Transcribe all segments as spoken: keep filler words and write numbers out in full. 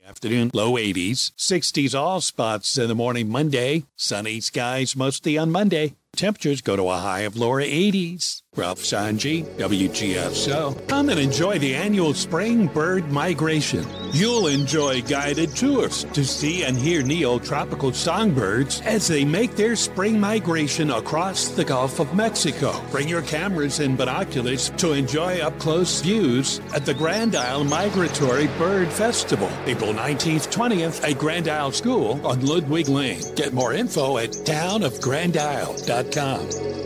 Afternoon, low eighties. sixties all spots in the morning Monday. Sunny skies mostly on Monday. Temperatures go to a high of lower eighties. Ralph Sanji, W G F. So come and enjoy the annual spring bird migration. You'll enjoy guided tours to see and hear neotropical songbirds as they make their spring migration across the Gulf of Mexico. Bring your cameras and binoculars to enjoy up-close views at the Grand Isle Migratory Bird Festival, April nineteenth, twentieth at Grand Isle School on Ludwig Lane. Get more info at town of grand isle dot com.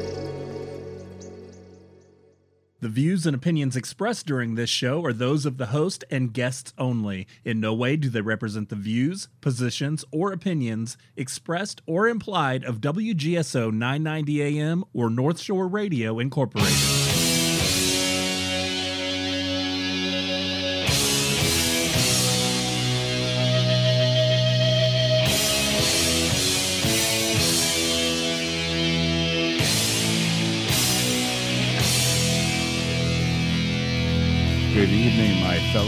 The views and opinions expressed during this show are those of the host and guests only. In no way do they represent the views, positions, or opinions expressed or implied of W G S O nine ninety A M or North Shore Radio, Incorporated. Good evening, my fellow.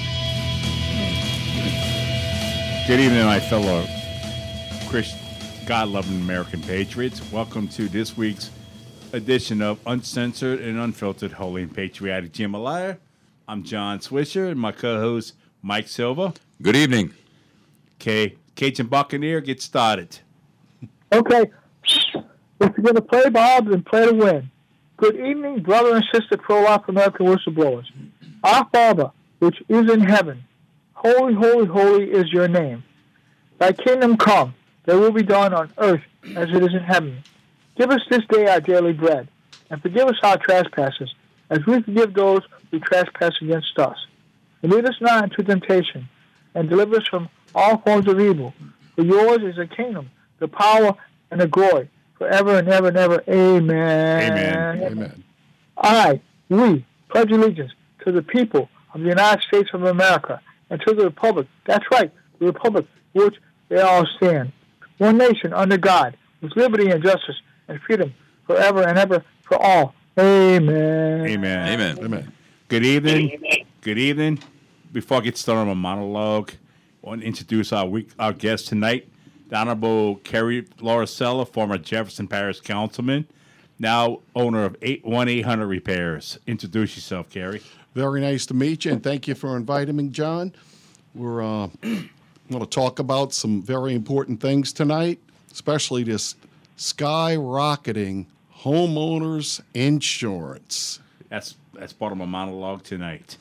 Good evening, my fellow Christian, God-loving American patriots. Welcome to this week's edition of Uncensored and Unfiltered Holy and Patriotic Jambalaya. I'm John Swisher and my co-host Mike Silva. Good evening. Okay, Cajun Buccaneer, get started. Okay, if you're going to play Bob, then play to win. Good evening, brother and sister pro-life American whistleblowers. Our Father, which is in heaven, holy, holy, holy is your name. Thy kingdom come, thy will be done on earth as it is in heaven. Give us this day our daily bread, and forgive us our trespasses, as we forgive those who trespass against us. And lead us not into temptation, and deliver us from all forms of evil. For yours is the kingdom, the power, and the glory, forever and ever and ever. Amen. Amen. Amen. I, we, pledge allegiance to the people of the United States of America and to the republic, that's right, the republic which they all stand. One nation under God, with liberty and justice and freedom forever and ever for all. Amen. Amen. Amen. Amen. Good evening. Good evening. Before I get started on my monologue, I want to introduce our week, our guest tonight, the Honorable Kerry Lauricella, former Jefferson Parish Councilman, now owner of eight one eight hundred Repairs. Introduce yourself, Kerry. Very nice to meet you, and thank you for inviting me, John. We're uh, going to talk about some very important things tonight, especially this skyrocketing homeowners insurance. That's that's part of my monologue tonight.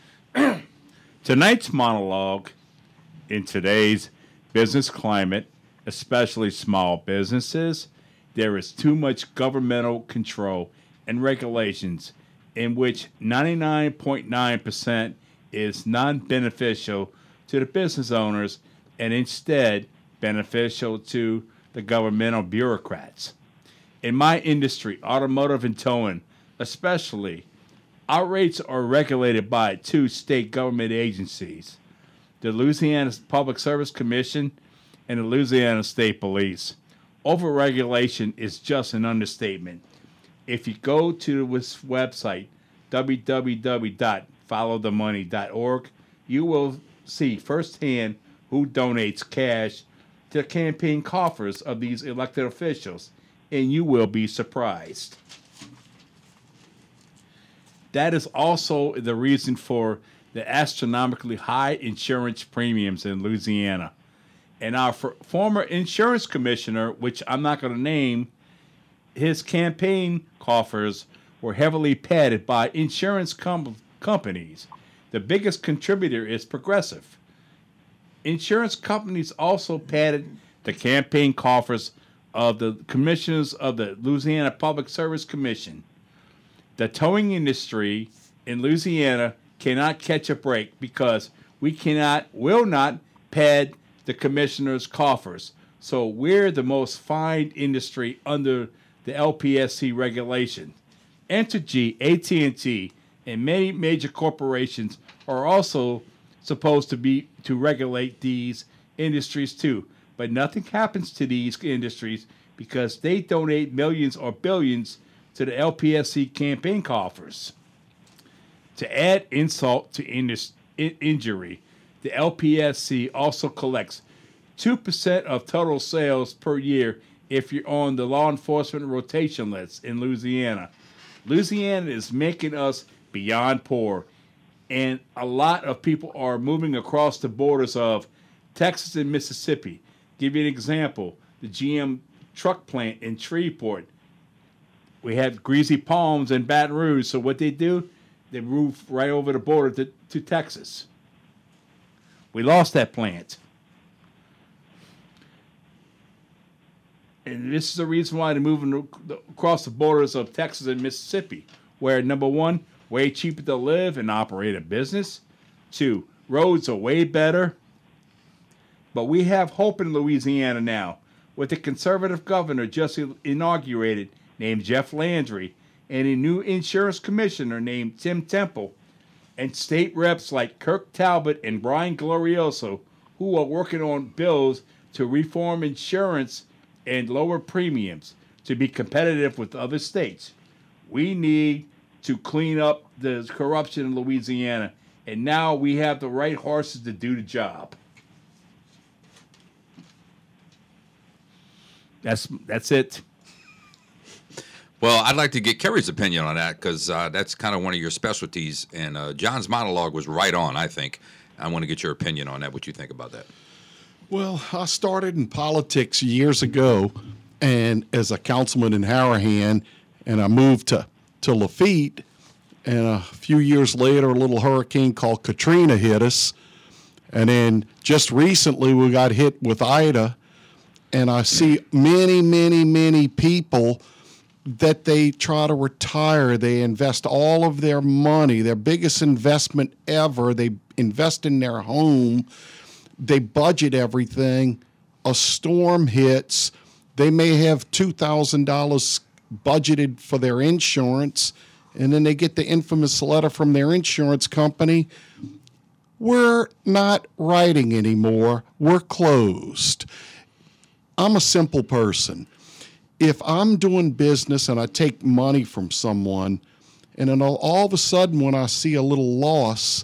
Tonight's monologue, in today's business climate, especially small businesses, there is too much governmental control and regulations in which ninety-nine point nine percent is non-beneficial to the business owners and instead beneficial to the governmental bureaucrats. In my industry, automotive and towing especially, our rates are regulated by two state government agencies, the Louisiana Public Service Commission and the Louisiana State Police. Overregulation is just an understatement. If you go to this website, w w w dot follow the money dot org, you will see firsthand who donates cash to the campaign coffers of these elected officials, and you will be surprised. That is also the reason for the astronomically high insurance premiums in Louisiana. And our for, former insurance commissioner, which I'm not going to name, his campaign coffers were heavily padded by insurance com- companies. The biggest contributor is Progressive. Insurance companies also padded the campaign coffers of the commissioners of the Louisiana Public Service Commission. The towing industry in Louisiana cannot catch a break because we cannot, will not pad the commissioner's coffers. So we're the most fined industry under the L P S C regulation. Entergy, A T and T, and many major corporations are also supposed to be to regulate these industries too. But nothing happens to these industries because they donate millions or billions to the L P S C campaign coffers. To add insult to indus- in- injury, the L P S C also collects two percent of total sales per year if you're on the law enforcement rotation list in Louisiana. Louisiana is making us beyond poor, and a lot of people are moving across the borders of Texas and Mississippi. Give you an example, the G M truck plant in Shreveport. We have Greasy Palms in Baton Rouge, so what they do, they move right over the border to, to Texas. We lost that plant. And this is the reason why they're moving across the borders of Texas and Mississippi, where, number one, way cheaper to live and operate a business. Two, roads are way better. But we have hope in Louisiana now, with a conservative governor just inaugurated named Jeff Landry, and a new insurance commissioner named Tim Temple, and state reps like Kirk Talbot and Brian Glorioso, who are working on bills to reform insurance and lower premiums to be competitive with other states. We need to clean up the corruption in Louisiana, and now we have the right horses to do the job. That's that's it. Well, I'd like to get Kerry's opinion on that because uh, that's kind of one of your specialties. And uh, John's monologue was right on, I think. I want to get your opinion on that, what you think about that. Well, I started in politics years ago and as a councilman in Harahan, and I moved to, to Lafitte. And a few years later, a little hurricane called Katrina hit us. And then just recently, we got hit with Ida. And I see many, many, many people that they try to retire. They invest all of their money, their biggest investment ever. They invest in their home. They budget everything. A storm hits. They may have two thousand dollars budgeted for their insurance, and then they get the infamous letter from their insurance company. We're not writing anymore. We're closed. I'm a simple person. If I'm doing business and I take money from someone, and then all, all of a sudden when I see a little loss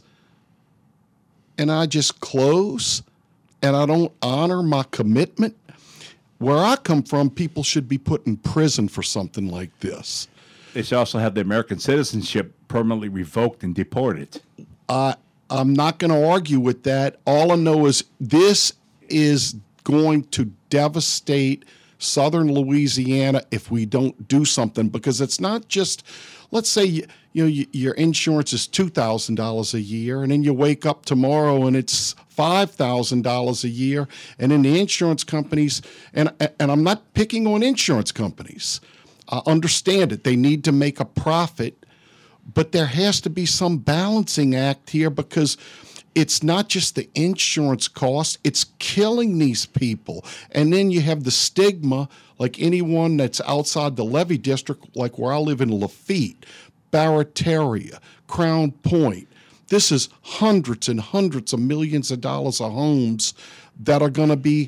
and I just close and I don't honor my commitment, where I come from, people should be put in prison for something like this. They should also have their American citizenship permanently revoked and deported. Uh, I'm not going to argue with that. All I know is this is going to devastate southern Louisiana if we don't do something, because it's not just, let's say, you, you know, your insurance is two thousand dollars a year, and then you wake up tomorrow and it's five thousand dollars a year, and then the insurance companies, and, and I'm not picking on insurance companies. I understand it. They need to make a profit, but there has to be some balancing act here, because it's not just the insurance cost, it's killing these people. And then you have the stigma, like anyone that's outside the levee district, like where I live in Lafitte, Barataria, Crown Point. This is hundreds and hundreds of millions of dollars of homes that are going to be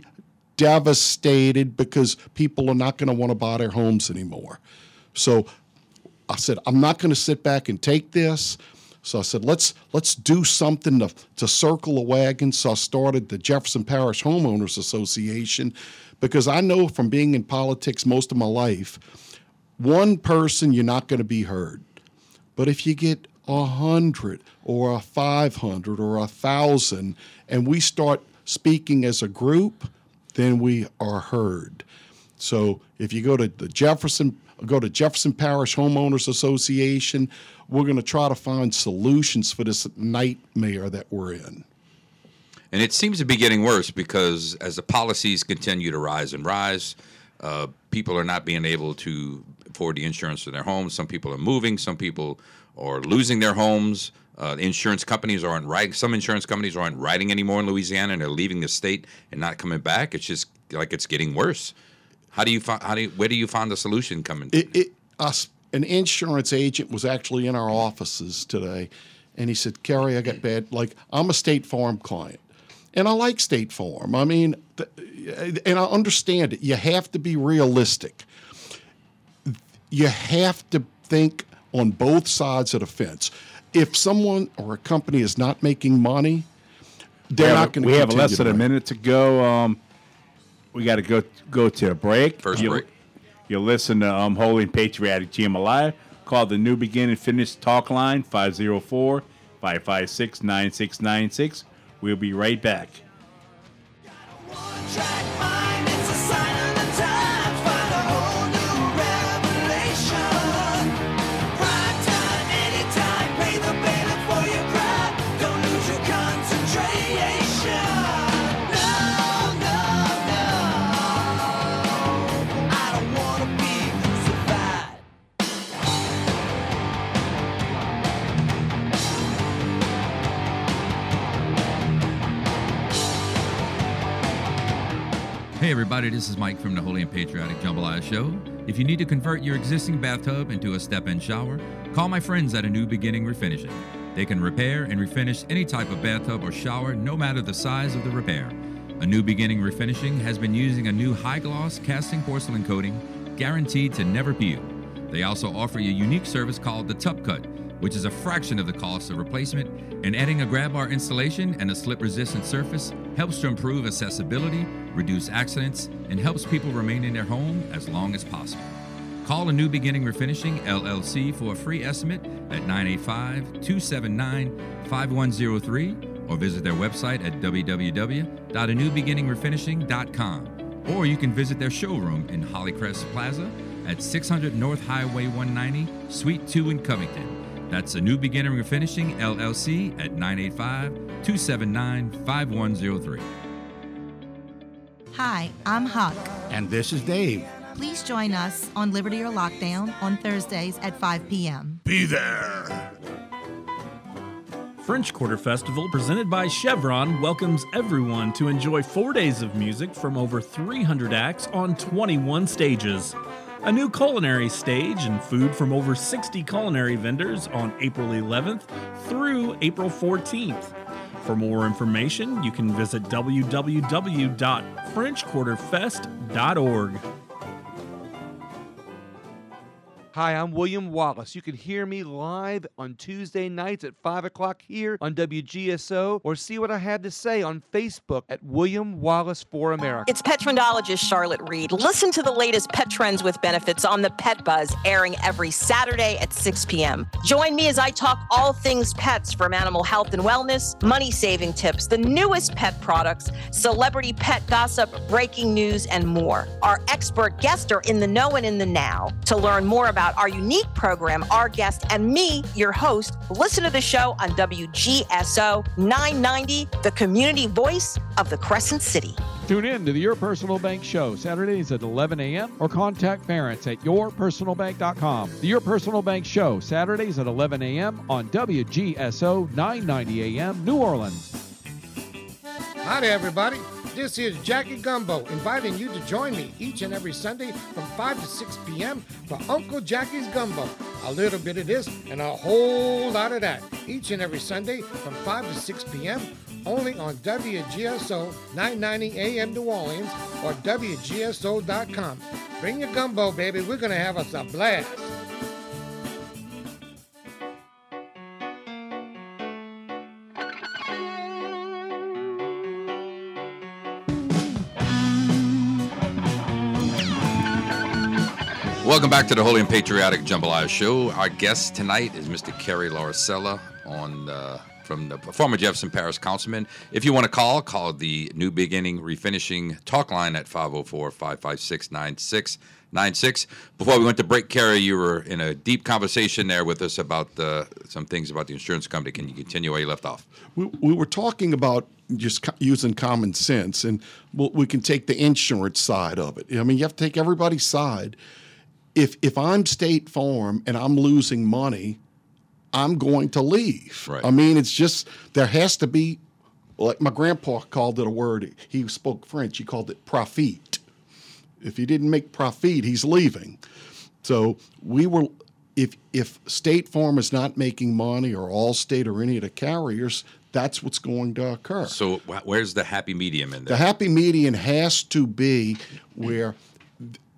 devastated because people are not going to want to buy their homes anymore. So I said, I'm not going to sit back and take this. So I said, let's let's do something to, to circle a wagon. So I started the Jefferson Parish Homeowners Association, because I know from being in politics most of my life, one person, you're not going to be heard. But if you get a hundred or a five hundred or a thousand, and we start speaking as a group, then we are heard. So if you go to the Jefferson, go to Jefferson Parish Homeowners Association, we're going to try to find solutions for this nightmare that we're in. And it seems to be getting worse, because as the policies continue to rise and rise, uh, people are not being able to afford the insurance for their homes. Some people are moving. Some people are losing their homes. Uh, insurance companies aren't writing. Some insurance companies aren't writing anymore in Louisiana, and they're leaving the state and not coming back. It's just like it's getting worse. How do you find? How do you, where do you find the solution coming? It, it, us, an insurance agent was actually in our offices today, and he said, "Kerry, I got bad. Like, I'm a State Farm client, and I like State Farm. I mean, th- and I understand it. You have to be realistic. You have to think on both sides of the fence. If someone or a company is not making money, they're we not have, going to. we have less than a minute to go. Um, we got to go go to a break. First you, break. You'll listen to um, Holy and Patriotic G M Live. Call the New Beginning Finish Talk Line five oh four, five five six, nine six nine six. We'll be right back. Hey everybody, this is Mike from the Holy and Patriotic Jambalaya Show. If you need to convert your existing bathtub into a step-in shower, call my friends at A New Beginning Refinishing. They can repair and refinish any type of bathtub or shower, no matter the size of the repair. A New Beginning Refinishing has been using a new high-gloss casting porcelain coating, guaranteed to never peel. They also offer a unique service called the Tub Cut, which is a fraction of the cost of replacement, and adding a grab bar installation and a slip-resistant surface helps to improve accessibility, reduce accidents, and helps people remain in their home as long as possible. Call A New Beginning Refinishing, L L C for a free estimate at nine eight five, two seven nine, five one zero three or visit their website at w w w dot a new beginning refinishing dot com. Or you can visit their showroom in Hollycrest Plaza at six hundred North Highway one ninety, Suite two in Covington. That's A New Beginning Refinishing, L L C at nine eight five, two seven nine, five one zero three. Hi, I'm Huck. And this is Dave. Please join us on Liberty or Lockdown on Thursdays at five p.m. Be there. French Quarter Festival, presented by Chevron, welcomes everyone to enjoy four days of music from over three hundred acts on twenty-one stages. A new culinary stage and food from over sixty culinary vendors on April eleventh through April fourteenth. For more information, you can visit w w w dot french quarter fest dot org. Hi, I'm William Wallace. You can hear me live on Tuesday nights at five o'clock here on W G S O, or see what I had to say on Facebook at William Wallace for America. It's pet trendologist Charlotte Reed. Listen to the latest pet trends with benefits on the Pet Buzz, airing every Saturday at six p.m. Join me as I talk all things pets, from animal health and wellness, money-saving tips, the newest pet products, celebrity pet gossip, breaking news, and more. Our expert guests are in the know and in the now. To learn more about our unique program, our guest, and me, your host, listen to the show on W G S O nine ninety, the community voice of the Crescent City. Tune in to the Your Personal Bank Show, Saturdays at eleven a.m. or contact Ference at your personal bank dot com. The Your Personal Bank Show, Saturdays at eleven a.m. on W G S O nine ninety A M, New Orleans. Hi there, everybody. This is Jackie Gumbo, inviting you to join me each and every Sunday from five to six p.m. for Uncle Jackie's Gumbo. A little bit of this and a whole lot of that. Each and every Sunday from five to six p.m. only on W G S O nine ninety A M New Orleans or W G S O dot com. Bring your gumbo, baby. We're going to have us a blast. Welcome back to the Holy and Patriotic Jambalaya Show. Our guest tonight is Mister Kerry Lauricella on uh, from the former Jefferson Parish Councilman. If you want to call, call the New Beginning Refinishing talk line at five oh four, five five six, nine six nine six. Before we went to break, Kerry, you were in a deep conversation there with us about uh, some things about the insurance company. Can you continue where you left off? We, we were talking about just co- using common sense, and we'll, we can take the insurance side of it. I mean, you have to take everybody's side. If if I'm State Farm and I'm losing money, I'm going to leave. Right. I mean, it's just, there has to be, like my grandpa called it a word. He spoke French. He called it profit. If he didn't make profit, he's leaving. So we were, if if State Farm is not making money, or Allstate or any of the carriers, that's what's going to occur. So wh- where's the happy medium in there? The happy medium has to be where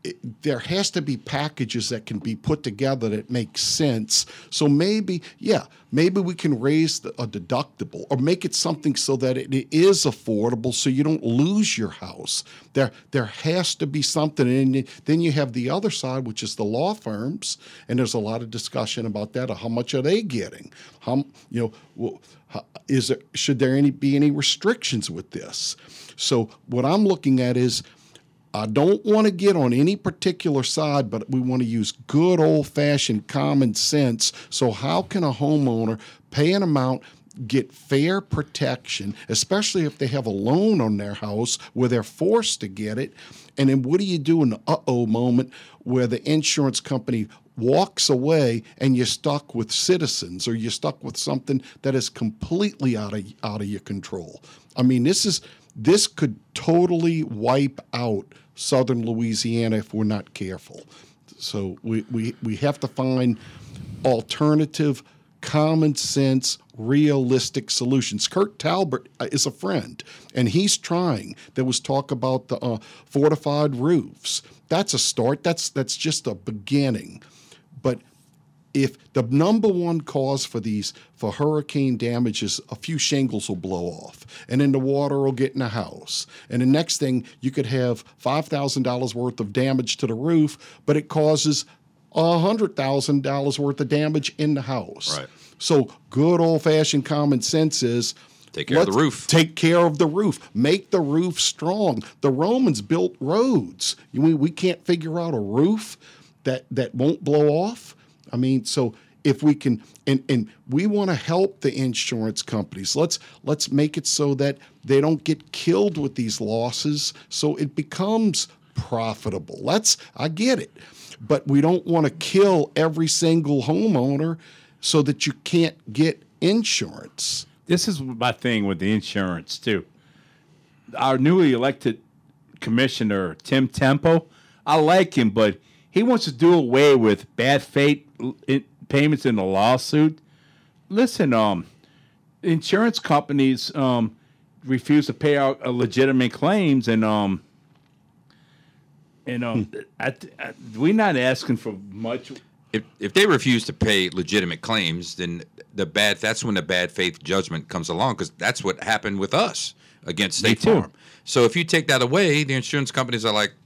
it, there has to be packages that can be put together that make sense. So maybe, yeah, maybe we can raise the, a deductible or make it something so that it, it is affordable so you don't lose your house. There there has to be something. And then you have the other side, which is the law firms, and there's a lot of discussion about that. How much are they getting? How, you know, well, how, is there, should there any be any restrictions with this? So what I'm looking at is, I don't want to get on any particular side, but we want to use good old-fashioned common sense. So how can a homeowner pay an amount, get fair protection, especially if they have a loan on their house where they're forced to get it? And then what do you do in the uh-oh moment where the insurance company walks away and you're stuck with Citizens, or you're stuck with something that is completely out of out of your control? I mean, this is this could totally wipe out Southern Louisiana if we're not careful. So we, we, we have to find alternative, common sense, realistic solutions. Kurt Talbert is a friend, and he's trying. There was talk about the uh, fortified roofs. That's a start. That's that's just a beginning. But if the number one cause for these, for hurricane damage is a few shingles will blow off, and then the water will get in the house. And the next thing, you could have five thousand dollars worth of damage to the roof, but it causes one hundred thousand dollars worth of damage in the house. Right. So good old-fashioned common sense is, take care of the roof. Take care of the roof. Make the roof strong. The Romans built roads. You mean we can't figure out a roof that, that won't blow off? I mean, so if we can, and, and we want to help the insurance companies. Let's let's make it so that they don't get killed with these losses, so it becomes profitable. That's, I get it, but we don't want to kill every single homeowner so that you can't get insurance. This is my thing with the insurance too. Our newly elected commissioner, Tim Temple, I like him, but he wants to do away with bad faith payments in the lawsuit. Listen, um, insurance companies um, refuse to pay out uh, legitimate claims, and um, and um, hmm. I, I, we're not asking for much. If if they refuse to pay legitimate claims, then the bad that's when the bad faith judgment comes along, because that's what happened with us against State Farm. So if you take that away, the insurance companies are like,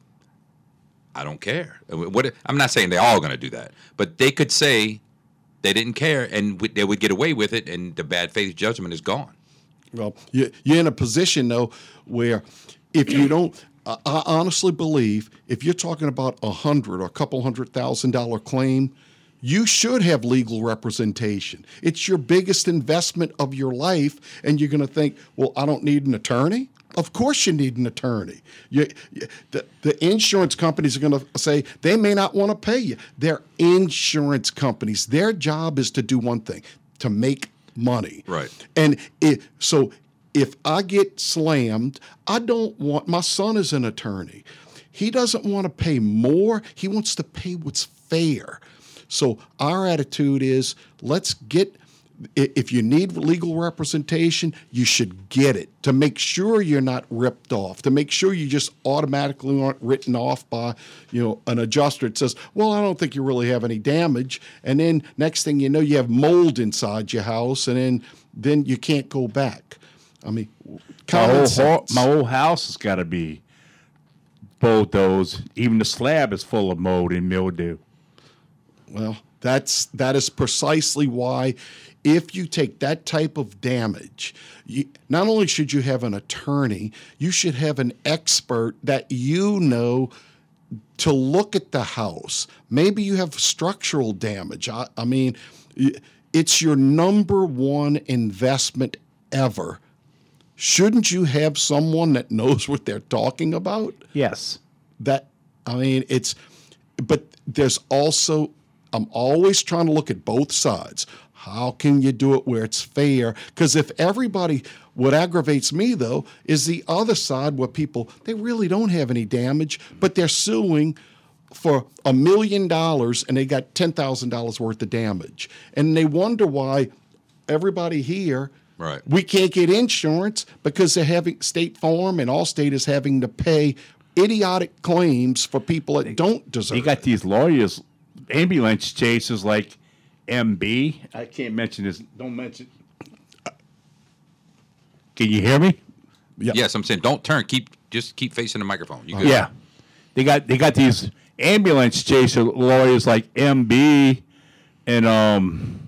I don't care. What, I'm not saying they're all going to do that, but they could say they didn't care, and they would get away with it, and the bad faith judgment is gone. Well, you're in a position, though, where if you don't, I honestly believe if you're talking about a hundred or a couple hundred thousand dollar claim, you should have legal representation. It's your biggest investment of your life, and you're going to think, well, I don't need an attorney? Of course you need an attorney. You, you, the, the insurance companies are going to say they may not want to pay you. They're insurance companies. Their job is to do one thing, to make money. Right. And it, so if I get slammed, I don't want, my son is an attorney. He doesn't want to pay more. He wants to pay what's fair. So our attitude is, let's get, if you need legal representation, you should get it to make sure you're not ripped off, to make sure you just automatically aren't written off by, you know, an adjuster that says, well, I don't think you really have any damage. And then next thing you know, you have mold inside your house, and then then you can't go back. I mean, my whole, ho- my whole house has got to be bulldozed. Even the slab is full of mold and mildew. Well, that's that is precisely why, if you take that type of damage, you, not only should you have an attorney, you should have an expert that you know to look at the house. Maybe you have structural damage. I, I mean, it's your number one investment ever. Shouldn't you have someone that knows what they're talking about? Yes. That, I mean, it's, but there's also, I'm always trying to look at both sides. How can you do it where it's fair? Because if everybody, what aggravates me, though, is the other side where people, they really don't have any damage, but they're suing for a million dollars and they got ten thousand dollars worth of damage. And they wonder why everybody here, right, we can't get insurance because they're having State Farm and Allstate is having to pay idiotic claims for people that don't deserve You got it. these lawyers, ambulance chasers like M B. I can't mention this. Don't mention. Can you hear me? Yeah. Yes, I'm saying don't turn. Keep just keep facing the microphone. You good? Yeah, they got they got these ambulance chaser lawyers like M B and um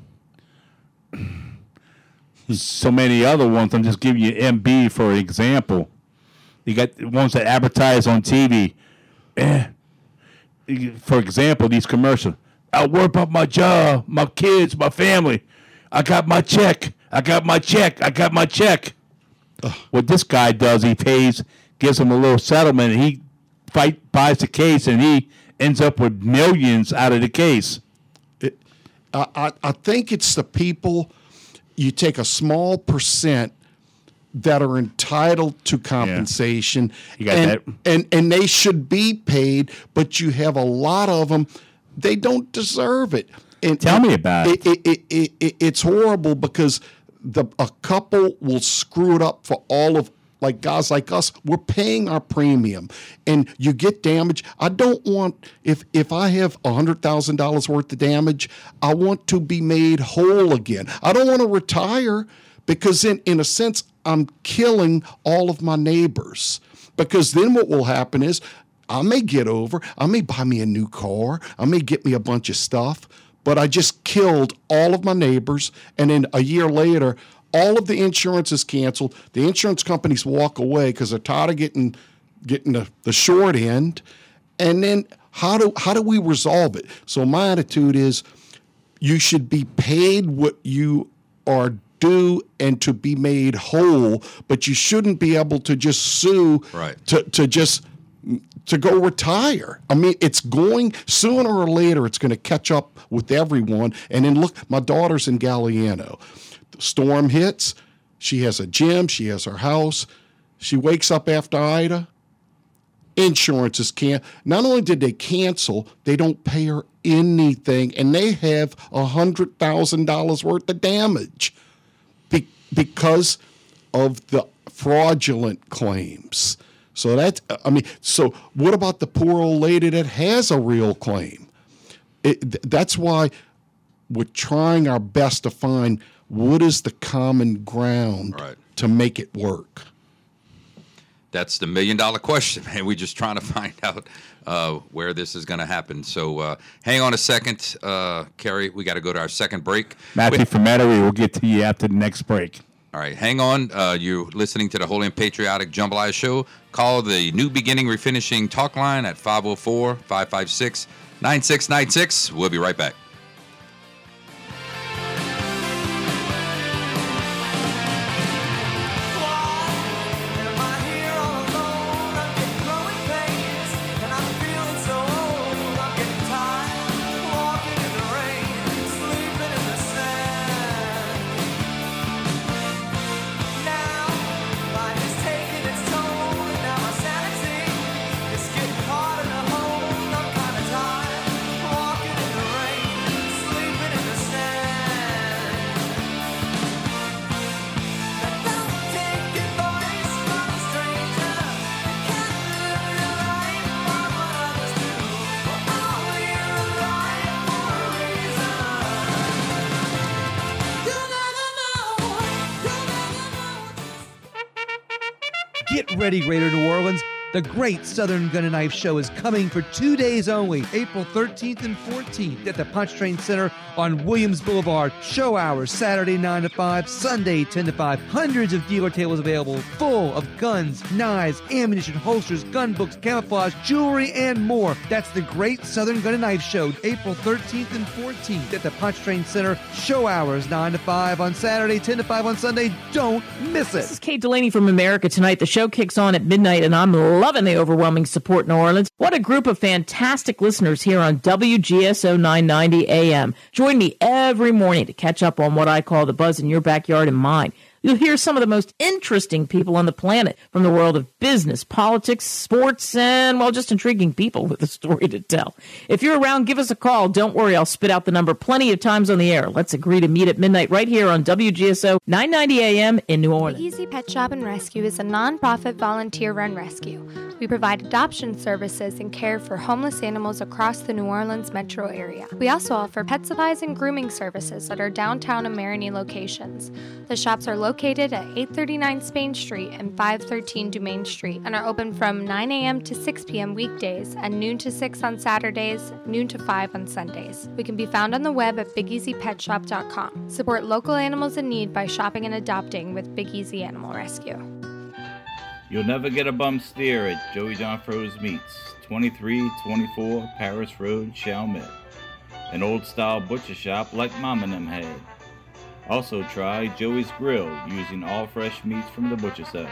so many other ones. I'm just giving you M B for example. You got the ones that advertise on T V. Eh. For example, these commercials. I worry about my job, my kids, my family. I got my check. I got my check. I got my check. Ugh. What this guy does, he pays, gives him a little settlement, and he fight buys the case, and he ends up with millions out of the case. It, I, I, I think it's the people, you take a small percent that are entitled to compensation, yeah. You got and, that. and and they should be paid, but you have a lot of them, they don't deserve it. And Tell me about it. It, it, it, it. It's horrible because the a couple will screw it up for all of, like guys like us. We're paying our premium, and you get damage. I don't want, if if I have one hundred thousand dollars worth of damage, I want to be made whole again. I don't want to retire because in, in a sense, I'm killing all of my neighbors. Because then what will happen is I may get over, I may buy me a new car, I may get me a bunch of stuff, but I just killed all of my neighbors, and then a year later, all of the insurance is canceled. The insurance companies walk away because they're tired of getting getting the, the short end. And then how do how do we resolve it? So my attitude is you should be paid what you are due and to be made whole, but you shouldn't be able to just sue right. to, to just to go retire. I mean, it's going, sooner or later, it's going to catch up with everyone. And then look, my daughter's in Galliano. The storm hits. She has a gym. She has her house. She wakes up after Ida. Insurance is can. Not only did they cancel, they don't pay her anything, and they have a hundred thousand dollars worth of damage be- because of the fraudulent claims. So that's, I mean, so what about the poor old lady that has a real claim? It, that's why we're trying our best to find what is the common ground right. to make it work. That's the million dollar question, man. We're just trying to find out uh, where this is going to happen. So uh, hang on a second, uh, Kerry. We got to go to our second break. Matthew Wait. from Metairie will get to you after the next break. All right, hang on. Uh, you're listening to the Holy and Patriotic Jambalaya Show. Call the New Beginning Refinishing talk line at five oh four, five five six, nine six nine six. We'll be right back. Get ready, Greater New Orleans. The Great Southern Gun and Knife Show is coming for two days only, April thirteenth and fourteenth at the Punch Train Center on Williams Boulevard. Show hours Saturday nine to five, Sunday ten to five. Hundreds of dealer tables available, full of guns, knives, ammunition, holsters, gun books, camouflage, jewelry, and more. That's the Great Southern Gun and Knife Show, April thirteenth and fourteenth at the Punch Train Center. Show hours nine to five on Saturday, ten to five on Sunday. Don't miss it. This is Kate Delaney from America Tonight. The show kicks on at midnight, and I'm loving the overwhelming support in New Orleans. What a group of fantastic listeners here on W G S O nine ninety A M. Join me every morning to catch up on what I call the buzz in your backyard and mine. You'll hear some of the most interesting people on the planet from the world of business, politics, sports, and, well, just intriguing people with a story to tell. If you're around, give us a call. Don't worry, I'll spit out the number plenty of times on the air. Let's agree to meet at midnight right here on W G S O nine ninety A M in New Orleans. The Easy Pet Shop and Rescue is a non-profit volunteer-run rescue. We provide adoption services and care for homeless animals across the New Orleans metro area. We also offer pet supplies and grooming services at our downtown and Marigny locations. The shops are located at eight thirty-nine Spain Street and five thirteen Dumaine Street and are open from nine a.m. to six p.m. weekdays and noon to six on Saturdays, noon to five on Sundays. We can be found on the web at big easy pet shop dot com. Support local animals in need by shopping and adopting with Big Easy Animal Rescue. You'll never get a bum steer at Joey John Fro's Meats, twenty-three twenty-four Paris Road, Chalmette. An old-style butcher shop like Mom and them had. Also try Joey's Grill, using all fresh meats from the butcher seven.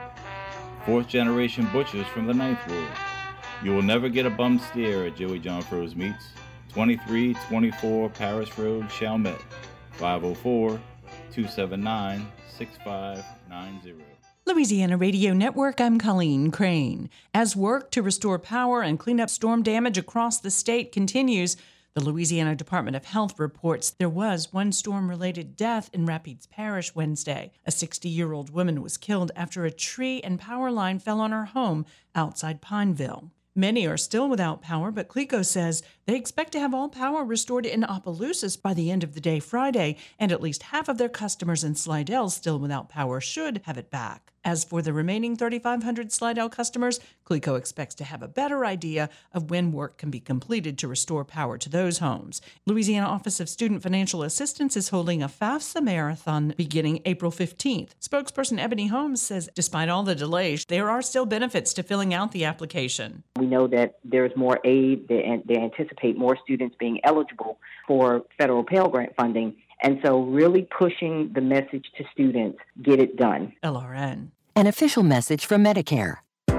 Fourth-generation butchers from the Ninth Ward. You will never get a bum steer at Joey John Fro's Meats, twenty-three twenty-four Paris Road, Chalmette, five oh four, two seven nine, six five nine zero. Louisiana Radio Network, I'm Colleen Crane. As work to restore power and clean up storm damage across the state continues, the Louisiana Department of Health reports there was one storm-related death in Rapides Parish Wednesday. A sixty-year-old woman was killed after a tree and power line fell on her home outside Pineville. Many are still without power, but CLECO says they expect to have all power restored in Opelousas by the end of the day Friday, and at least half of their customers in Slidell still without power should have it back. As for the remaining thirty-five hundred Slidell customers, CLECO expects to have a better idea of when work can be completed to restore power to those homes. Louisiana Office of Student Financial Assistance is holding a FAFSA marathon beginning April fifteenth. Spokesperson Ebony Holmes says despite all the delays, there are still benefits to filling out the application. We know that there's more aid, and they anticipate more students being eligible for federal Pell Grant funding. And so really pushing the message to students, get it done. L R N. An official message from Medicare.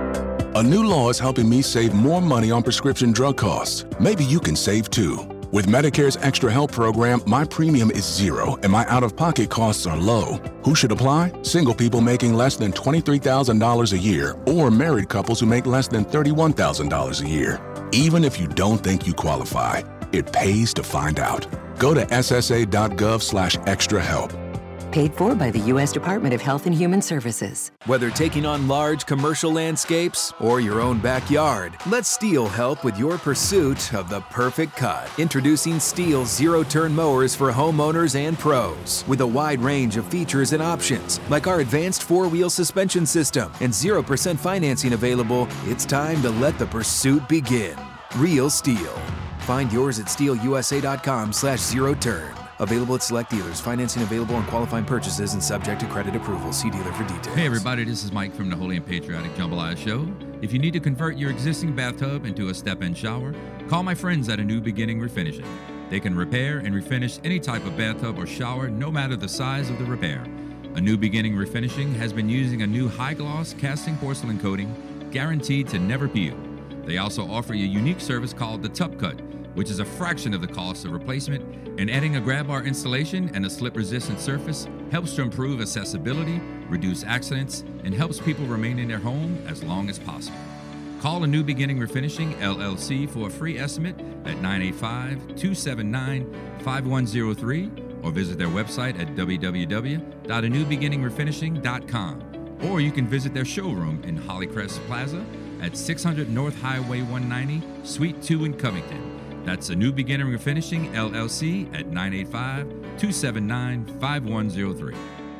A new law is helping me save more money on prescription drug costs. Maybe you can save too. With Medicare's Extra Help program, my premium is zero and my out-of-pocket costs are low. Who should apply? Single people making less than twenty-three thousand dollars a year or married couples who make less than thirty-one thousand dollars a year. Even if you don't think you qualify, it pays to find out. Go to S S A dot gov slash extra help. Paid for by the U S Department of Health and Human Services. Whether taking on large commercial landscapes or your own backyard, let Steel help with your pursuit of the perfect cut. Introducing Steel zero-turn mowers for homeowners and pros. With a wide range of features and options, like our advanced four-wheel suspension system and zero percent financing available, it's time to let the pursuit begin. Real Steel. Find yours at steel u s a dot com slash zero turn. Available at select dealers. Financing available on qualifying purchases and subject to credit approval. See dealer for details. Hey everybody, this is Mike from the Holy and Patriotic Jambalaya Show. If you need to convert your existing bathtub into a step-in shower, call my friends at A New Beginning Refinishing. They can repair and refinish any type of bathtub or shower, no matter the size of the repair. A New Beginning Refinishing has been using a new high-gloss casting porcelain coating, guaranteed to never peel. They also offer a unique service called the Tub Cut, which is a fraction of the cost of replacement, and adding a grab bar installation and a slip-resistant surface helps to improve accessibility, reduce accidents, and helps people remain in their home as long as possible. Call A New Beginning Refinishing, L L C for a free estimate at nine eight five, two seven nine, five one zero three or visit their website at w w w dot a new beginning refinishing dot com. Or you can visit their showroom in Hollycrest Plaza at six hundred North Highway one ninety, Suite two in Covington. That's A New Beginning Refinishing, L L C at nine eight five, two seven nine, five one zero three.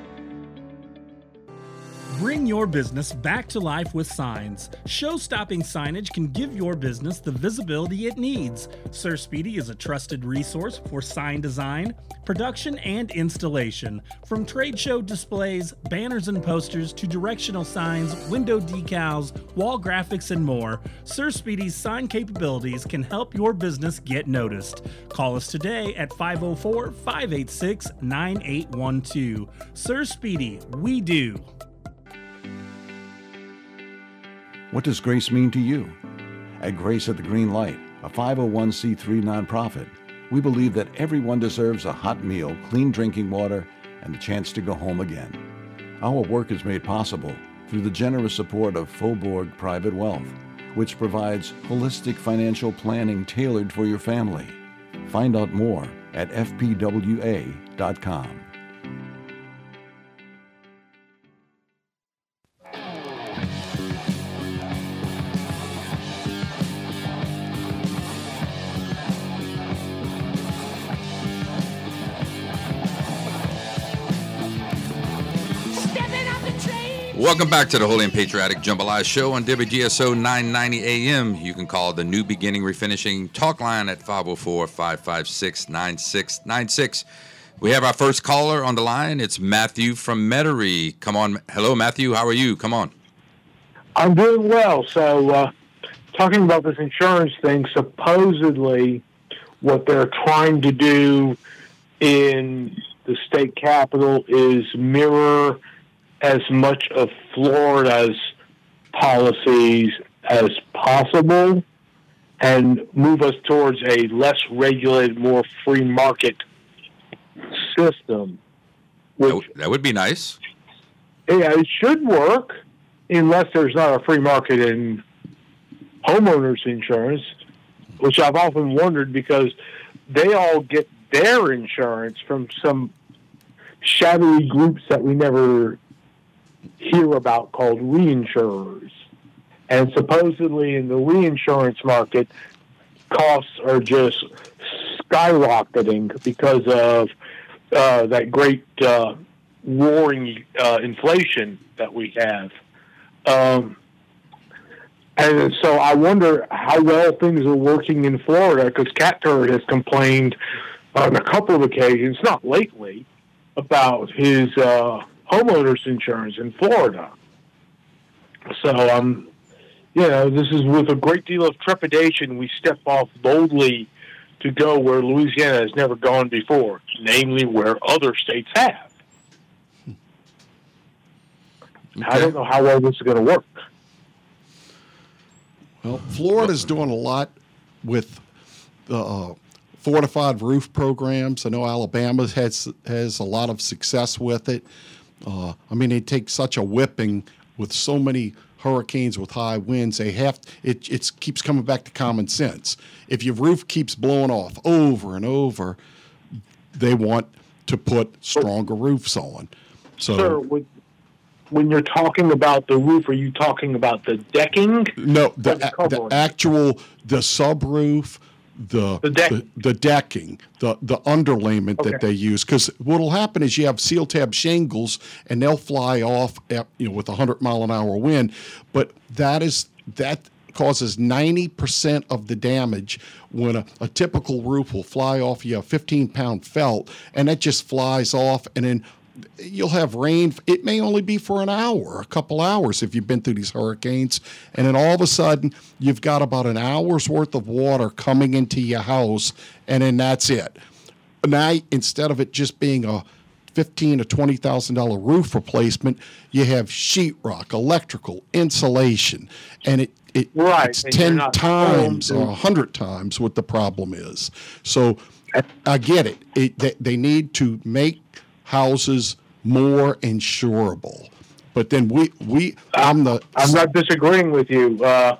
Bring your business back to life with signs. Show-stopping signage can give your business the visibility it needs. Sir Speedy is a trusted resource for sign design, production, and installation. From trade show displays, banners and posters, to directional signs, window decals, wall graphics, and more, Sir Speedy's sign capabilities can help your business get noticed. Call us today at five oh four, five eight six, nine eight one two. Sir Speedy, we do. What does Grace mean to you? At Grace at the Green Light, a five oh one c three nonprofit, we believe that everyone deserves a hot meal, clean drinking water, and the chance to go home again. Our work is made possible through the generous support of Faubourg Private Wealth, which provides holistic financial planning tailored for your family. Find out more at f p w a dot com. Welcome back to the Holy and Patriotic Jambalaya Show on W G S O nine ninety A M. You can call the New Beginning Refinishing talk line at five oh four, five five six, nine six nine six. We have our first caller on the line. It's Matthew from Metairie. Come on. Hello, Matthew. How are you? Come on. I'm doing well. So, uh, talking about this insurance thing, supposedly what they're trying to do in the state capital is mirror as much of Florida's policies as possible and move us towards a less regulated, more free market system. Which, that, w- that would be nice. Yeah, it should work unless there's not a free market in homeowners insurance, which I've often wondered because they all get their insurance from some shadowy groups that we never hear about called reinsurers. And supposedly in the reinsurance market, costs are just skyrocketing because of uh, that great uh, roaring uh, inflation that we have. Um, and so I wonder how well things are working in Florida, because Cat Turd has complained on a couple of occasions, not lately, about his uh, homeowners insurance in Florida. So, um, you know, this is with a great deal of trepidation we step off boldly to go where Louisiana has never gone before, namely where other states have. Okay. I don't know how well this is going to work. Well, Florida's doing a lot with the uh, fortified roof programs. I know Alabama has has a lot of success with it. Uh, I mean, they take such a whipping with so many hurricanes with high winds. They have it. It keeps coming back to common sense. If your roof keeps blowing off over and over, they want to put stronger roofs on. So, Sir, when, when you're talking about the roof, are you talking about the decking? No, the the, the actual the subroof. The, the, deck. the the decking, the the underlayment Okay. that they use, because what'll happen is you have seal tab shingles and they'll fly off at, you know with a hundred mile an hour wind, but that is that causes ninety percent of the damage when a, a typical roof will fly off. You have fifteen pound felt and that just flies off, and then you'll have rain. It may only be for an hour, a couple hours if you've been through these hurricanes. And then all of a sudden, you've got about an hour's worth of water coming into your house, and then that's it. Now, instead of it just being a fifteen thousand dollars to twenty thousand dollars roof replacement, you have sheetrock, electrical, insulation, and it, it right. it's and ten not times home, or one hundred times what the problem is. So I get it. it they, they need to make houses more insurable, but then we we I'm the I'm not disagreeing with you. Uh,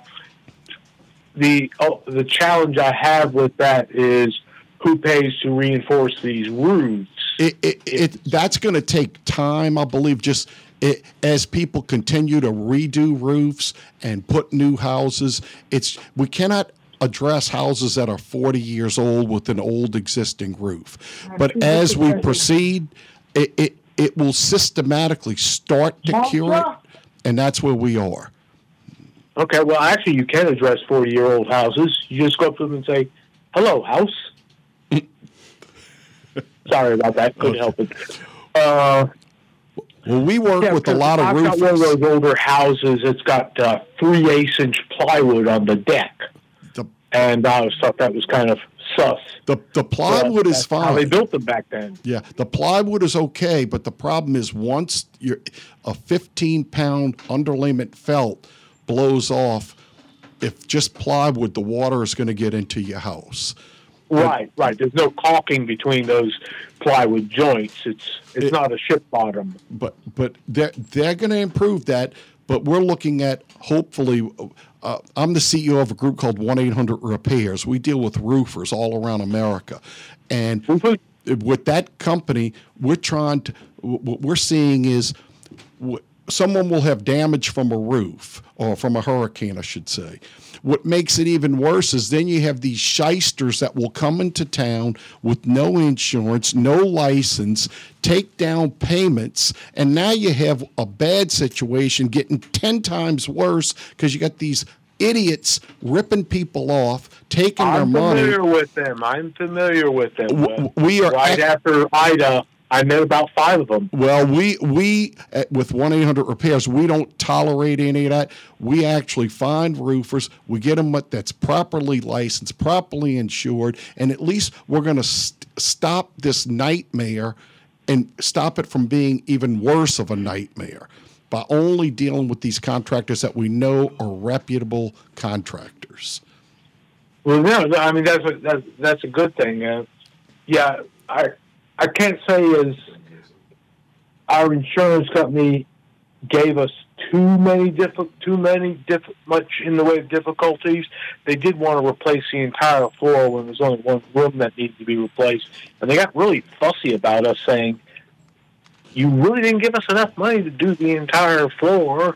the oh, the challenge I have with that is who pays to reinforce these roofs. It, it, it that's going to take time, I believe. Just it, as people continue to redo roofs and put new houses, it's we cannot address houses that are forty years old with an old existing roof. But as we proceed, it, it, it will systematically start to cure it, and that's where we are. Okay, well, actually, you can address forty-year-old houses. You just go up to them and say, hello, house. Sorry about that. Couldn't help it. Uh, well, we work yeah, with a lot of I've roofers. got one of those older houses that's got uh, three eighths-inch plywood on the deck. The, and I always thought that was kind of sus. The the plywood But is that's fine. how they built them back then. Yeah, the plywood is okay, but the problem is once you're, a fifteen pound underlayment felt blows off, if just plywood, the water is going to get into your house. Right, right. There's no caulking between those plywood joints. It's it's It- not a ship bottom. But but they're they're going to improve that. But we're looking at hopefully. Uh, I'm the C E O of a group called one eight hundred repairs. We deal with roofers all around America, and with that company, we're trying to. What we're seeing is. w- someone will have damage from a roof or from a hurricane, I should say. What makes it even worse is then you have these shysters that will come into town with no insurance, no license, take down payments, and now you have a bad situation getting ten times worse because you got these idiots ripping people off, taking I'm their money. I'm familiar with them. I'm familiar with them. W- we are right ex- after Ida. I met about five of them. Well, we we at, with one eight hundred repairs, we don't tolerate any of that. We actually find roofers. We get them that's properly licensed, properly insured, and at least we're going to st- stop this nightmare and stop it from being even worse of a nightmare by only dealing with these contractors that we know are reputable contractors. Well, no, I mean that's a, that's that's a good thing. Uh, yeah, I. I can't say as our insurance company gave us too many diffi- too many diff- much in the way of difficulties. They did want to replace the entire floor when there was only one room that needed to be replaced, and they got really fussy about us, saying, "You really didn't give us enough money to do the entire floor."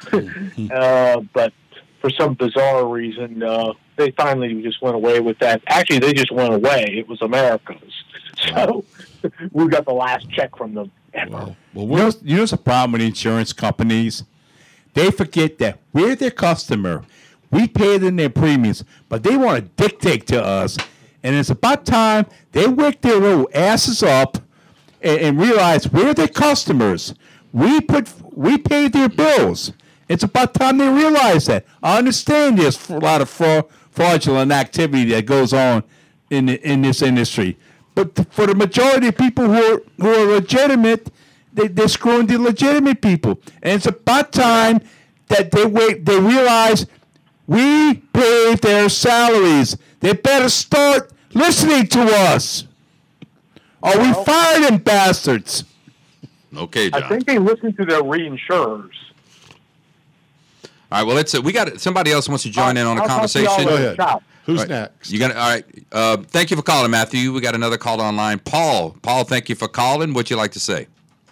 uh, but for some bizarre reason, uh, they finally just went away with that. Actually, they just went away. It was America's. So we got the last check from them ever. Well, well you, know, you know what's the problem with insurance companies? They forget that we're their customer. We pay them their premiums, but they want to dictate to us. And it's about time they wake their little asses up and, and realize we're their customers. We put we pay their bills. It's about time they realize that. I understand there's a lot of fra- fraudulent activity that goes on in the, in this industry. But for the majority of people who are, who are legitimate, they, they're screwing the legitimate people. And it's about time that they wait. They realize we pay their salaries. They better start listening to us, or we fire them bastards. Okay, John. I think they listen to their reinsurers. All right. Well, let's. Uh, we got somebody else wants to join in on the I'll conversation. Go ahead. Who's right. next? You got all right. Uh, thank you for calling, Matthew. We got another caller online, Paul. Paul, thank you for calling. What'd you like to say?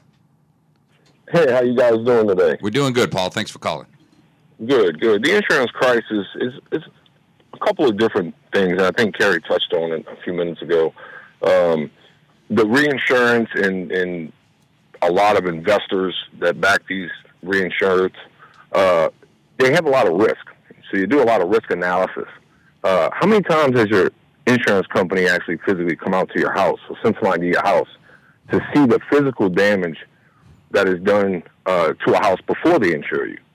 Hey, how you guys doing today? We're doing good, Paul. Thanks for calling. Good, good. The insurance crisis is is a couple of different things, and I think Carrie touched on it a few minutes ago. Um, the reinsurance and, and a lot of investors that back these reinsurers, uh, they have a lot of risk. So you do a lot of risk analysis. Uh, how many times has your insurance company actually physically come out to your house or send somebody to your house to see the physical damage that is done uh, to a house before they insure you?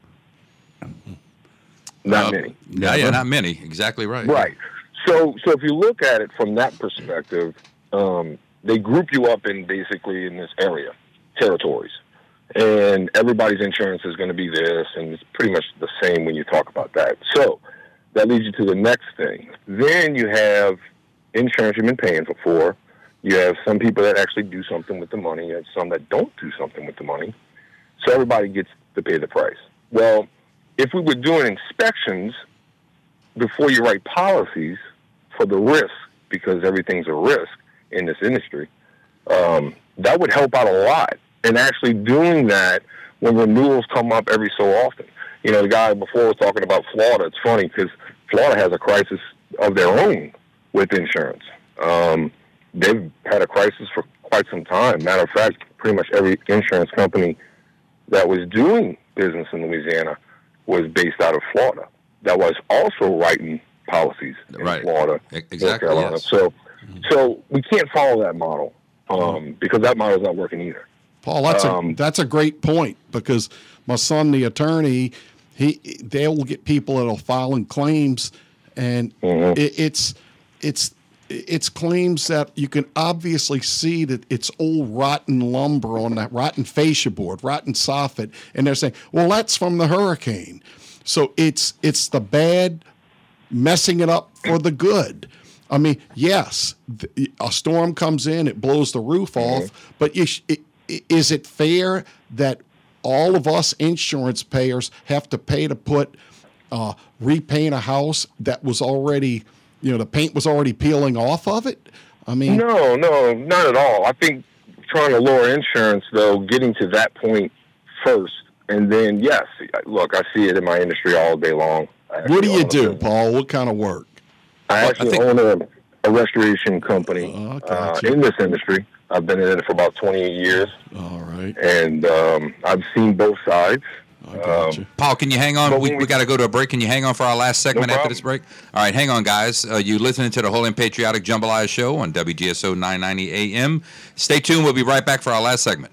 Not uh, many. Yeah, yeah, not many. Exactly right. Right. So, so if you look at it from that perspective, um, they group you up in basically in this area, territories, and everybody's insurance is going to be this, and it's pretty much the same when you talk about that. So that leads you to the next thing. Then you have insurance you've been paying for. for. You have some people that actually do something with the money. You have some that don't do something with the money. So everybody gets to pay the price. Well, if we were doing inspections before you write policies for the risk, because everything's a risk in this industry, um, that would help out a lot. And actually doing that when renewals come up every so often. You know, the guy before was talking about Florida. It's funny because Florida has a crisis of their own with insurance. Um, they've had a crisis for quite some time. Matter of fact, pretty much every insurance company that was doing business in Louisiana was based out of Florida. That was also writing policies in right. Florida, Exactly, North Carolina. yes. So, so we can't follow that model um, because that model is not working either. Paul, that's Um, a that's a great point because my son, the attorney, he they will get people that'll file in claims, and Mm-hmm. it, it's it's it's claims that you can obviously see that it's old rotten lumber on that rotten fascia board, rotten soffit, and they're saying, well, that's from the hurricane. So it's it's the bad messing it up for the good. I mean, yes, th- a storm comes in, it blows the roof Mm-hmm. off, but you sh- it, is it fair that all of us insurance payers have to pay to put uh, repaint a house that was already, you know, the paint was already peeling off of it? I mean, No, no, not at all. I think trying to lower insurance, though, getting to that point first. And then, yes, look, I see it in my industry all day long. What do you do, Paul? What kind of work? I actually I own a, a restoration company Oh, uh, gotcha. in this industry. I've been in it for about twenty-eight years. All right. And um, I've seen both sides. Um, Paul, can you hang on? But We, when we we- got to go to a break. Can you hang on for our last segment No after problem. this break? All right, hang on, guys. Uh, you listening to the Holy and Patriotic Jambalaya Show on W G S O nine ninety A M. Stay tuned. We'll be right back for our last segment.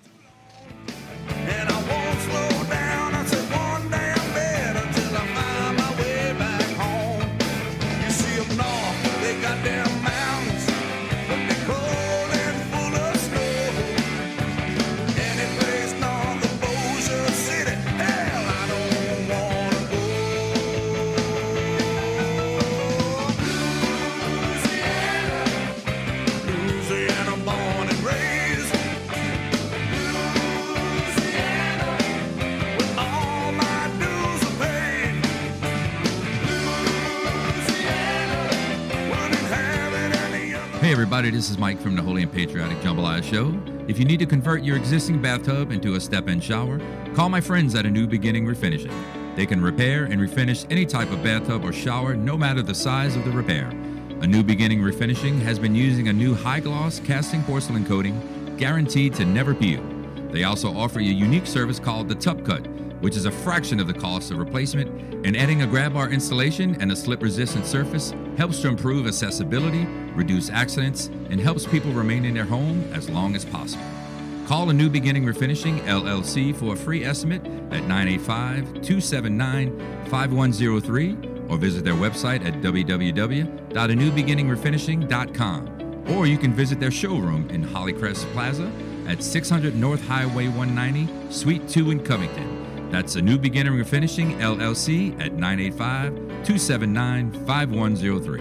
Hey everybody, this is Mike from the Holy and Patriotic Jambalaya Show. If you need to convert your existing bathtub into a step-in shower, call my friends at A New Beginning Refinishing. They can repair and refinish any type of bathtub or shower, no matter the size of the repair. A New Beginning Refinishing has been using a new high-gloss casting porcelain coating, guaranteed to never peel. They also offer a unique service called the Tub Cut, which is a fraction of the cost of replacement, and adding a grab bar installation and a slip-resistant surface helps to improve accessibility, reduce accidents, and helps people remain in their home as long as possible. Call A New Beginning Refinishing, L L C, for a free estimate at nine eight five, two seven nine, five one zero three or visit their website at w w w dot a new beginning refinishing dot com. Or you can visit their showroom in Hollycrest Plaza at six hundred North Highway one ninety, Suite two in Covington. That's A New Beginning Refinishing, L L C, at nine eight five, two seven nine, five one zero three.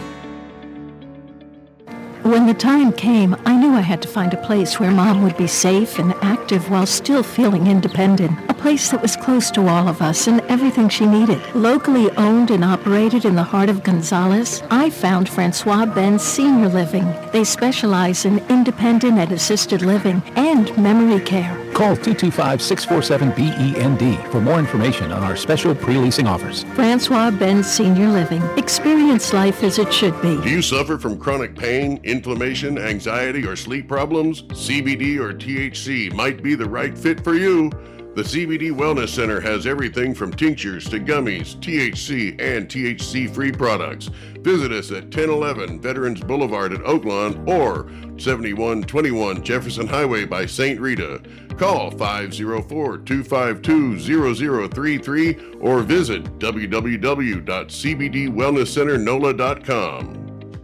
When the time came, I knew I had to find a place where Mom would be safe and active while still feeling independent. A place that was close to all of us and everything she needed. Locally owned and operated in the heart of Gonzales, I found Francois Benz Senior Living. They specialize in independent and assisted living and memory care. Call two two five, six four seven, B E N D for more information on our special pre-leasing offers. Francois Benz Senior Living. Experience life as it should be. Do you suffer from chronic pain, inflammation, anxiety, or sleep problems? C B D or T H C might be the right fit for you. The C B D Wellness Center has everything from tinctures to gummies, T H C, and T H C-free products. Visit us at ten eleven Veterans Boulevard at Oaklawn or seventy-one twenty-one Jefferson Highway by Saint Rita. Call five oh four, two five two, zero zero three three or visit w w w dot c b d wellness center nola dot com.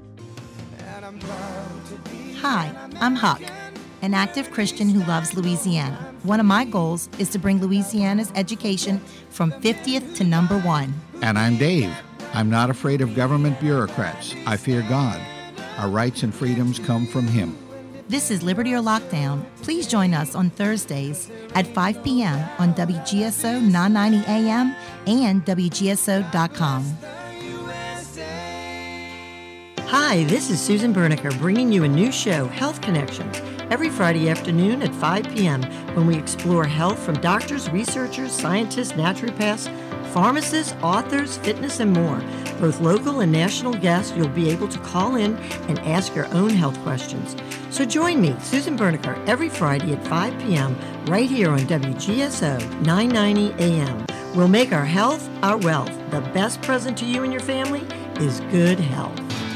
Hi, I'm Huck, an active Christian who loves Louisiana. One of my goals is to bring Louisiana's education from fiftieth to number one. And I'm Dave. I'm not afraid of government bureaucrats. I fear God. Our rights and freedoms come from Him. This is Liberty or Lockdown. Please join us on Thursdays at five p.m. on W G S O nine ninety A M and W G S O dot com. Hi, this is Susan Bernicker bringing you a new show, Health Connections, every Friday afternoon at five p.m. when we explore health from doctors, researchers, scientists, naturopaths, pharmacists, authors, fitness, and more. Both local and national guests, you'll be able to call in and ask your own health questions. So join me, Susan Bernicker, every Friday at five p.m. right here on W G S O nine ninety A M. We'll make our health our wealth. The best present to you and your family is good health.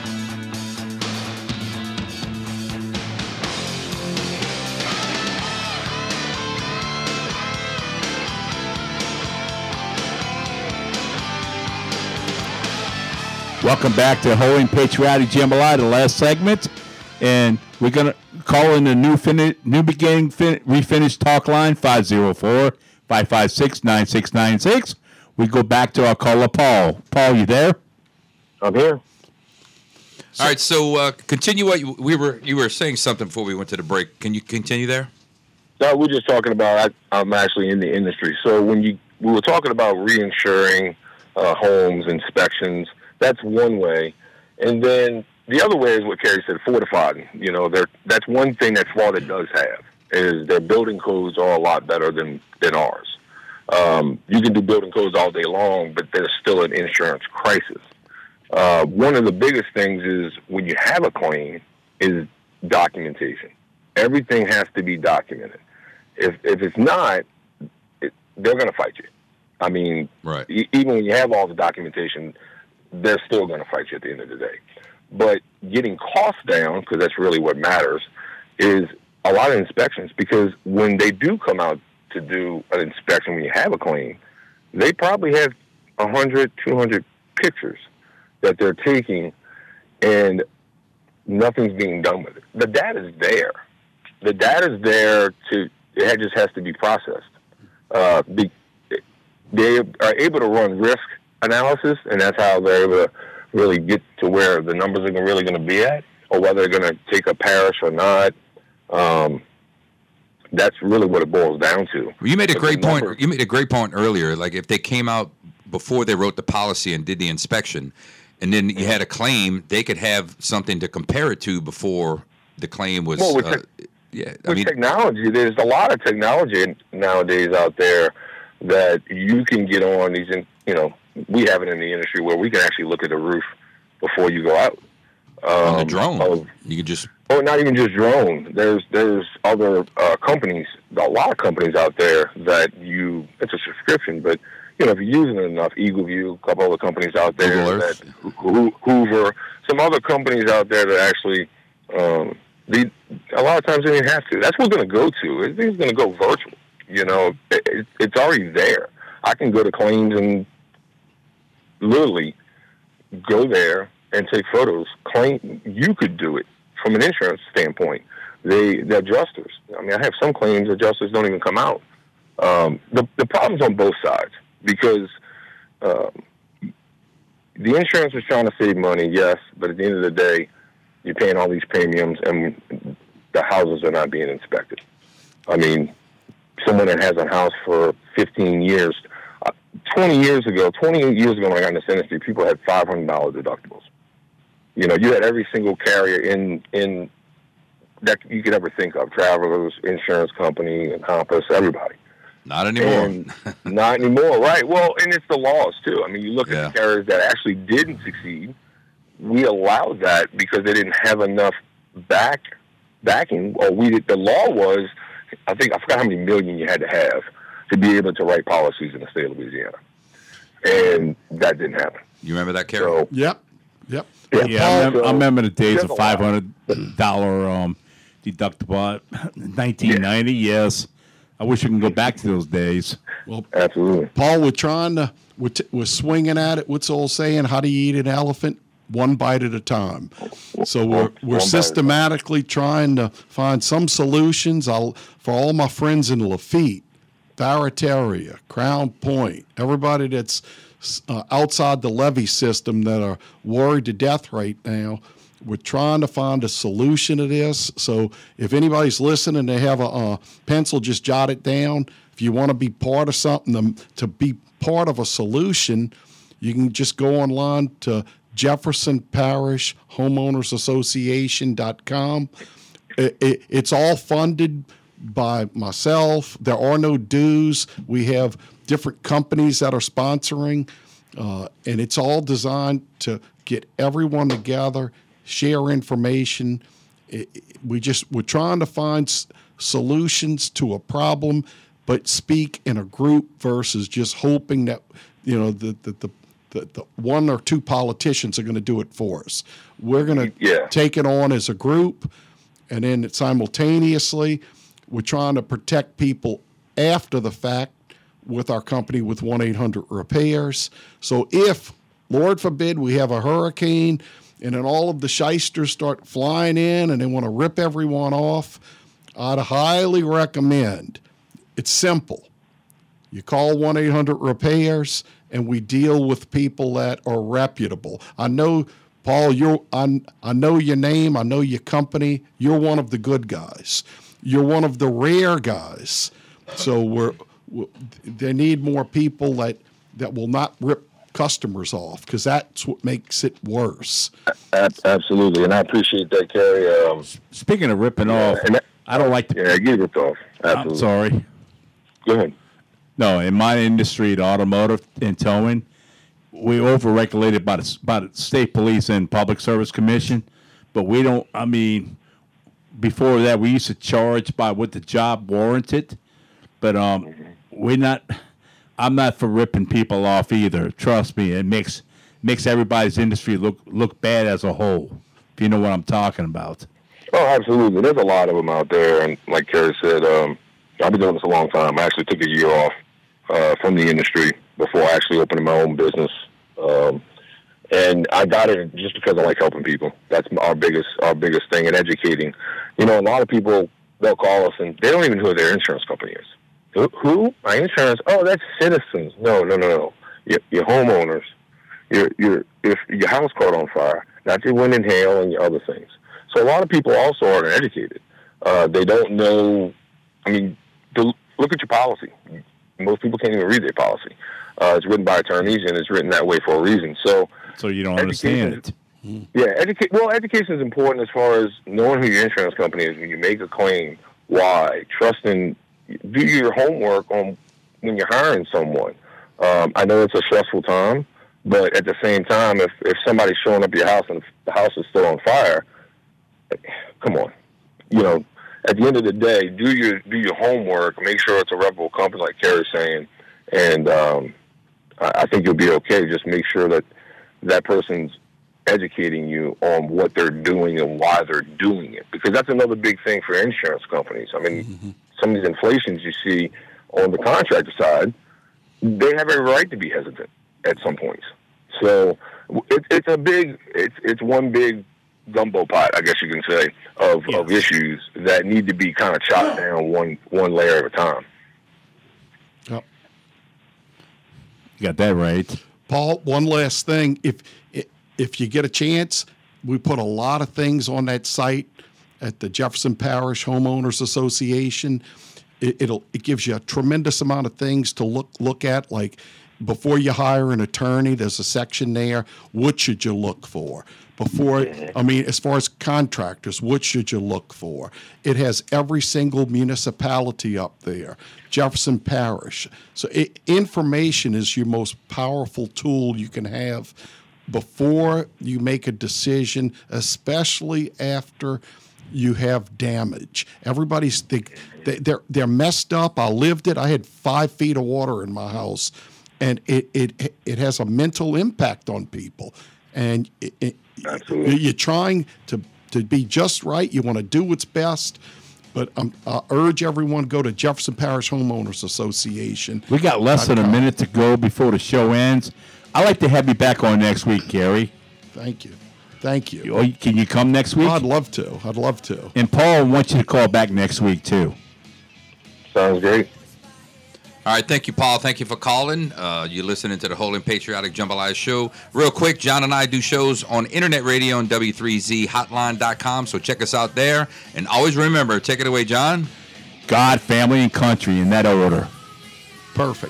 Welcome back to Holy and Patriotic Jambalaya, the last segment. And we're going to call in the new fini- new beginning fin- refinish talk line, five oh four, five five six, nine six nine six. We go back to our caller, Paul. Paul, you there? I'm here. All right, so uh, continue what you, we were you were saying something before we went to the break. Can you continue there? No, we're just talking about, I, I'm actually in the industry. So when you we were talking about reinsuring uh, homes, inspections, that's one way. And then the other way is what Carrie said, fortified. You know, that's one thing that Florida does have, is their building codes are a lot better than, than ours. Um, you can do building codes all day long, but there's still an insurance crisis. Uh, one of the biggest things is when you have a claim is documentation. Everything has to be documented. If if it's not, it, they're going to fight you. I mean, right. e- even when you have all the documentation, they're still going to fight you at the end of the day. But getting costs down, because that's really what matters, is a lot of inspections. Because when they do come out to do an inspection when you have a claim, they probably have one hundred, two hundred pictures that they're taking, and nothing's being done with it. The data's there. The data's there to, it just has to be processed. Uh, be, they are able to run risk analysis, and that's how they're able to really get to where the numbers are really going to be at, or whether they're going to take a parish or not. Um, that's really what it boils down to. Well, you made a But great the point. numbers- You made a great point earlier. Like if they came out before they wrote the policy and did the inspection, and then you had a claim, they could have something to compare it to before the claim was. Well, with uh, te- yeah, I With mean, technology, there's a lot of technology nowadays out there that you can get on these, in, you know, we have it in the industry where we can actually look at the roof before you go out. Um, on the drone, of, you could just. Oh, not even just drone. There's there's other uh, companies, a lot of companies out there that you, it's a subscription, but, you know, if you're using it enough, EagleView, a couple other companies out there, Google that Earth. Ho- Hoover, some other companies out there that actually, um, they, a lot of times they didn't have to. That's what we're going to go to. Everything's going to go virtual. You know, it, it, it's already there. I can go to claims and literally go there and take photos. Claim, you could do it from an insurance standpoint. They, the adjusters, I mean, I have some claims adjusters don't even come out. Um, the, the problem's on both sides because um, the insurance is trying to save money, yes, but at the end of the day, you're paying all these premiums and the houses are not being inspected. I mean, someone that has a house for fifteen years, uh, twenty years ago, twenty-eight years ago when I got in this industry, people had five hundred dollars deductibles. You know, you had every single carrier in in that you could ever think of, Travelers, insurance company, Encompass, everybody. Not anymore. And not anymore, right. Well, and it's the laws, too. I mean, you look Yeah. at the carriers that actually didn't succeed. We allowed that because they didn't have enough back backing, or we did, the law was, I think, I forgot how many million you had to have to be able to write policies in the state of Louisiana. And that didn't happen. You remember that, Carrie? So, Yep. Yep. Yeah, Yeah, I, remember, I so remember the days there's of a lot. five hundred dollar um, deductible. nineteen ninety, yes. I wish we can go back to those days. Well, absolutely. Paul, we're trying to, we're, t- we're swinging at it. What's the old saying? How do you eat an elephant? One bite at a time. So we're, we're systematically trying to find some solutions. I'll, for all my friends in Lafitte, Barataria, Crown Point, everybody that's uh, outside the levee system that are worried to death right now, we're trying to find a solution to this. So if anybody's listening, they have a, a pencil, just jot it down. If you want to be part of something, to, to be part of a solution, you can just go online to Jefferson Parish Homeowners Association dot com. It, it, it's all funded by myself. There are no dues. We have different companies that are sponsoring, uh, and it's all designed to get everyone together, share information. It, it, we just we're trying to find s- solutions to a problem, but speak in a group versus just hoping that you know the the the, the, the one or two politicians are going to do it for us. We're going to Yeah. take it on as a group, and then simultaneously, we're trying to protect people after the fact with our company with one eight hundred repairs. So if, Lord forbid, we have a hurricane and then all of the shysters start flying in and they want to rip everyone off, I'd highly recommend, it's simple. You call one eight hundred repairs and we deal with people that are reputable. I know, Paul, you're, I, I know your name, I know your company. You're one of the good guys. You're one of the rare guys. So we're, we they need more people that, that will not rip customers off, because that's what makes it worse. Absolutely, and I appreciate that, Kerry. Um, Speaking of ripping yeah, off, and that, I don't like to. Yeah, get ripped off. I'm Absolutely. sorry. Go ahead. No, in my industry, the automotive and towing, we overregulated by the, by the state police and public service commission, but we don't, I mean, before that, we used to charge by what the job warranted, but um, we're not, I'm not for ripping people off either. Trust me, it makes makes everybody's industry look look bad as a whole, if you know what I'm talking about. Oh, absolutely. There's a lot of them out there, and like Kerry said, um, I've been doing this a long time. I actually took a year off uh, from the industry before I actually opened my own business. Um, and I got it just because I like helping people. That's our biggest our biggest thing, and educating. You know, a lot of people, they'll call us, and they don't even know who their insurance company is. Who? who? My insurance? Oh, that's Citizens. No, no, no, no. Your, your homeowners. Your, your, if your house caught on fire, not your wind and hail and your other things. So a lot of people also aren't educated. Uh, they don't know. I mean, to look at your policy. Most people can't even read their policy. Uh, it's written by attorneys, and it's written that way for a reason. So, so you don't understand it. Yeah, educate. Well, education is important as far as knowing who your insurance company is when you make a claim. Why? Trusting. Do your homework on when you're hiring someone. Um, I know it's a stressful time, but at the same time, if if somebody's showing up at your house and the house is still on fire, come on. You know, at the end of the day, do your do your homework. Make sure it's a reputable company, like Kerry's saying, and um, I, I think you'll be okay. Just make sure that that person's educating you on what they're doing and why they're doing it, because that's another big thing for insurance companies. I mean, mm-hmm. some of these inflations you see on the contractor side, they have a right to be hesitant at some points. So it, it's a big, it's it's one big gumbo pot, I guess you can say, of, yes. of issues that need to be kind of chopped down one one layer at a time. Yep. You got that right. Paul, one last thing. If if you get a chance, we put a lot of things on that site at the Jefferson Parish Homeowners Association. It, it'll it gives you a tremendous amount of things to look look at, like before you hire an attorney, there's a section there. What should you look for? Before, I mean, as far as contractors, what should you look for? It has every single municipality up there, Jefferson Parish. So it, information is your most powerful tool you can have before you make a decision, especially after you have damage. Everybody's think they, they're they're messed up. I lived it. I had five feet of water in my house, and it it it has a mental impact on people. And it, it, you're trying to to be just right. You want to do what's best. But um, I urge everyone to go to Jefferson Parish Homeowners Association. We got less than a minute to go before the show ends. I'd like to have you back on next week, Gary. Thank you. Thank you. Oh, can you come next week? I'd love to. I'd love to. And Paul, I want you to call back next week, too. Sounds great. All right, thank you, Paul. Thank you for calling. Uh, you're listening to the Holy and Patriotic Jambalaya Show. Real quick, John and I do shows on internet radio on W three Z hotline dot com, so check us out there. And always remember, take it away, John. God, family, and country in that order. Perfect.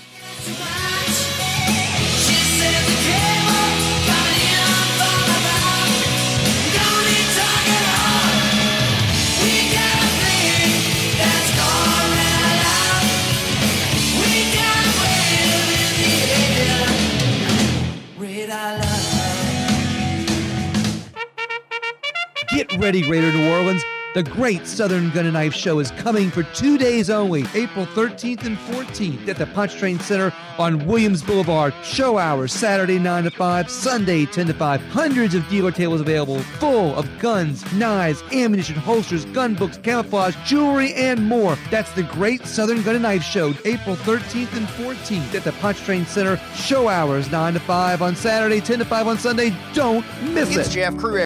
Get ready, Greater New Orleans. The Great Southern Gun and Knife Show is coming for two days only, April thirteenth and fourteenth at the Pontchartrain Center on Williams Boulevard. Show hours, Saturday nine to five, Sunday ten to five. Hundreds of dealer tables available, full of guns, knives, ammunition, holsters, gun books, camouflage, jewelry, and more. That's the Great Southern Gun and Knife Show, April thirteenth and fourteenth at the Pontchartrain Center. Show hours, nine to five on Saturday, ten to five on Sunday. Don't miss it. It's Jeff Crew.